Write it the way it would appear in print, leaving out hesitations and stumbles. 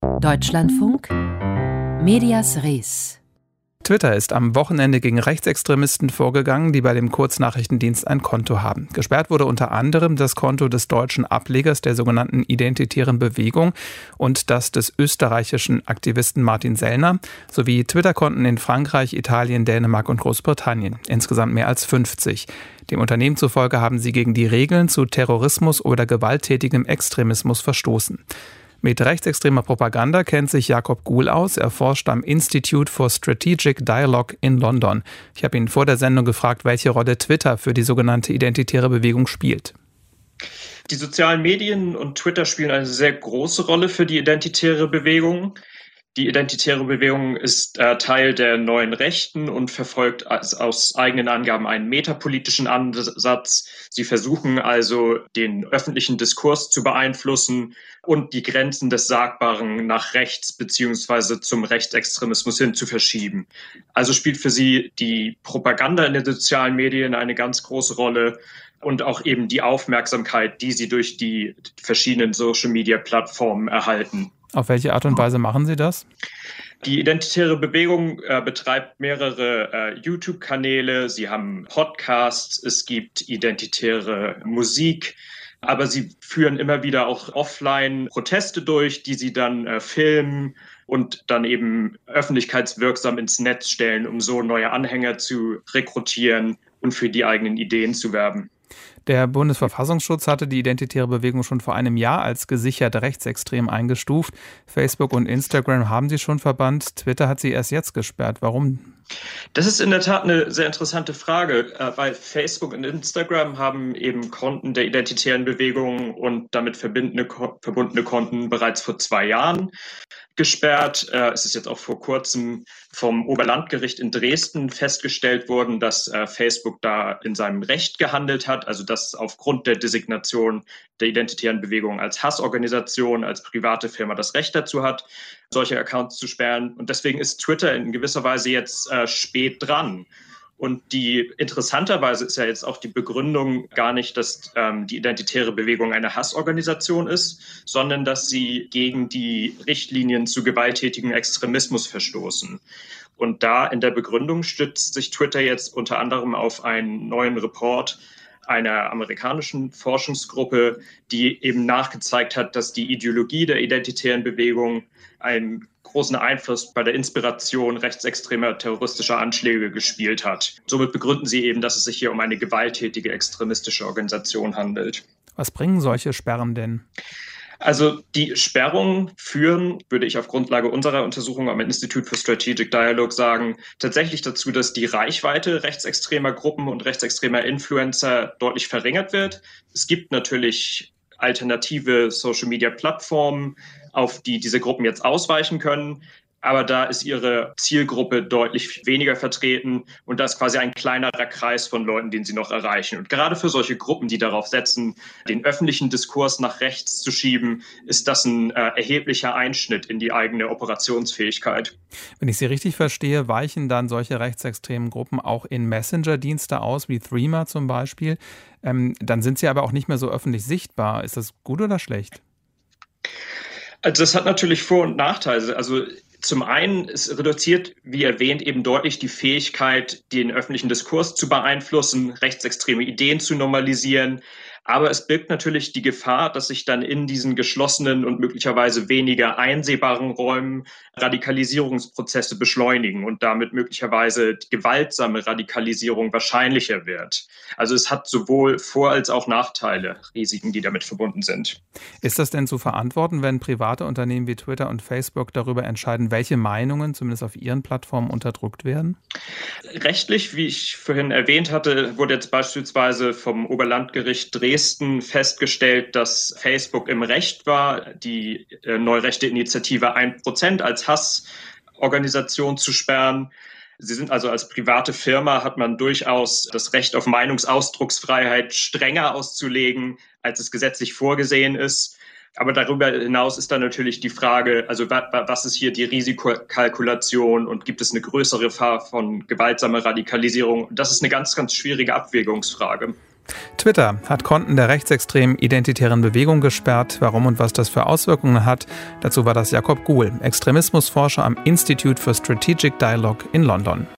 Deutschlandfunk Medias Res. Twitter ist am Wochenende gegen Rechtsextremisten vorgegangen, die bei dem Kurznachrichtendienst ein Konto haben. Gesperrt wurde unter anderem das Konto des deutschen Ablegers der sogenannten Identitären Bewegung und das des österreichischen Aktivisten Martin Sellner sowie Twitter-Konten in Frankreich, Italien, Dänemark und Großbritannien. Insgesamt mehr als 50. Dem Unternehmen zufolge haben sie gegen die Regeln zu Terrorismus oder gewalttätigem Extremismus verstoßen. Mit rechtsextremer Propaganda kennt sich Jakob Guhl aus. Er forscht am Institute for Strategic Dialogue in London. Ich habe ihn vor der Sendung gefragt, welche Rolle Twitter für die sogenannte Identitäre Bewegung spielt. Die sozialen Medien und Twitter spielen eine sehr große Rolle für die Identitäre Bewegung. Die Identitäre Bewegung ist Teil der neuen Rechten und verfolgt aus eigenen Angaben einen metapolitischen Ansatz. Sie versuchen also, den öffentlichen Diskurs zu beeinflussen und die Grenzen des Sagbaren nach rechts bzw. zum Rechtsextremismus hin zu verschieben. Also spielt für sie die Propaganda in den sozialen Medien eine ganz große Rolle und auch eben die Aufmerksamkeit, die sie durch die verschiedenen Social-Media-Plattformen erhalten. Auf welche Art und Weise machen Sie das? Die Identitäre Bewegung betreibt mehrere YouTube-Kanäle, sie haben Podcasts, es gibt identitäre Musik, aber sie führen immer wieder auch offline Proteste durch, die sie dann filmen und dann eben öffentlichkeitswirksam ins Netz stellen, um so neue Anhänger zu rekrutieren und für die eigenen Ideen zu werben. Der Bundesverfassungsschutz hatte die Identitäre Bewegung schon vor einem Jahr als gesichert rechtsextrem eingestuft. Facebook und Instagram haben sie schon verbannt. Twitter hat sie erst jetzt gesperrt. Warum? Das ist in der Tat eine sehr interessante Frage, weil Facebook und Instagram haben eben Konten der Identitären Bewegung und damit verbundene Konten bereits vor 2 Jahren gesperrt. Es ist jetzt auch vor kurzem vom Oberlandgericht in Dresden festgestellt worden, dass Facebook da in seinem Recht gehandelt hat, also dass aufgrund der Designation der Identitären Bewegung als Hassorganisation, als private Firma das Recht dazu hat, solche Accounts zu sperren. Und deswegen ist Twitter in gewisser Weise jetzt spät dran. Und interessanterweise ist ja jetzt auch die Begründung gar nicht, dass die Identitäre Bewegung eine Hassorganisation ist, sondern dass sie gegen die Richtlinien zu gewalttätigem Extremismus verstoßen. Und da in der Begründung stützt sich Twitter jetzt unter anderem auf einen neuen Report einer amerikanischen Forschungsgruppe, die eben nachgezeigt hat, dass die Ideologie der Identitären Bewegung einen großen Einfluss bei der Inspiration rechtsextremer terroristischer Anschläge gespielt hat. Somit begründen sie eben, dass es sich hier um eine gewalttätige extremistische Organisation handelt. Was bringen solche Sperren denn? Also die Sperrungen führen, würde ich auf Grundlage unserer Untersuchung am Institute for Strategic Dialogue sagen, tatsächlich dazu, dass die Reichweite rechtsextremer Gruppen und rechtsextremer Influencer deutlich verringert wird. Es gibt natürlich alternative Social-Media-Plattformen, auf die diese Gruppen jetzt ausweichen können. Aber da ist ihre Zielgruppe deutlich weniger vertreten und da ist quasi ein kleinerer Kreis von Leuten, den sie noch erreichen. Und gerade für solche Gruppen, die darauf setzen, den öffentlichen Diskurs nach rechts zu schieben, ist das ein erheblicher Einschnitt in die eigene Operationsfähigkeit. Wenn ich Sie richtig verstehe, weichen dann solche rechtsextremen Gruppen auch in Messenger-Dienste aus, wie Threema zum Beispiel. Dann sind sie aber auch nicht mehr so öffentlich sichtbar. Ist das gut oder schlecht? Also das hat natürlich Vor- und Nachteile. Also zum einen, es reduziert, wie erwähnt, eben deutlich die Fähigkeit, den öffentlichen Diskurs zu beeinflussen, rechtsextreme Ideen zu normalisieren. Aber es birgt natürlich die Gefahr, dass sich dann in diesen geschlossenen und möglicherweise weniger einsehbaren Räumen Radikalisierungsprozesse beschleunigen und damit möglicherweise die gewaltsame Radikalisierung wahrscheinlicher wird. Also es hat sowohl Vor- als auch Nachteile, Risiken, die damit verbunden sind. Ist das denn zu verantworten, wenn private Unternehmen wie Twitter und Facebook darüber entscheiden, welche Meinungen zumindest auf ihren Plattformen unterdrückt werden? Rechtlich, wie ich vorhin erwähnt hatte, wurde jetzt beispielsweise vom Oberlandgericht Dresden festgestellt, dass Facebook im Recht war, die neurechte Initiative 1% als Hassorganisation zu sperren. Sie sind also als private Firma, hat man durchaus das Recht auf Meinungsausdrucksfreiheit strenger auszulegen, als es gesetzlich vorgesehen ist. Aber darüber hinaus ist dann natürlich die Frage, also was ist hier die Risikokalkulation und gibt es eine größere Gefahr von gewaltsamer Radikalisierung? Das ist eine ganz, ganz schwierige Abwägungsfrage. Twitter hat Konten der rechtsextremen identitären Bewegung gesperrt. Warum und was das für Auswirkungen hat, dazu war das Jakob Guhl, Extremismusforscher am Institute for Strategic Dialogue in London.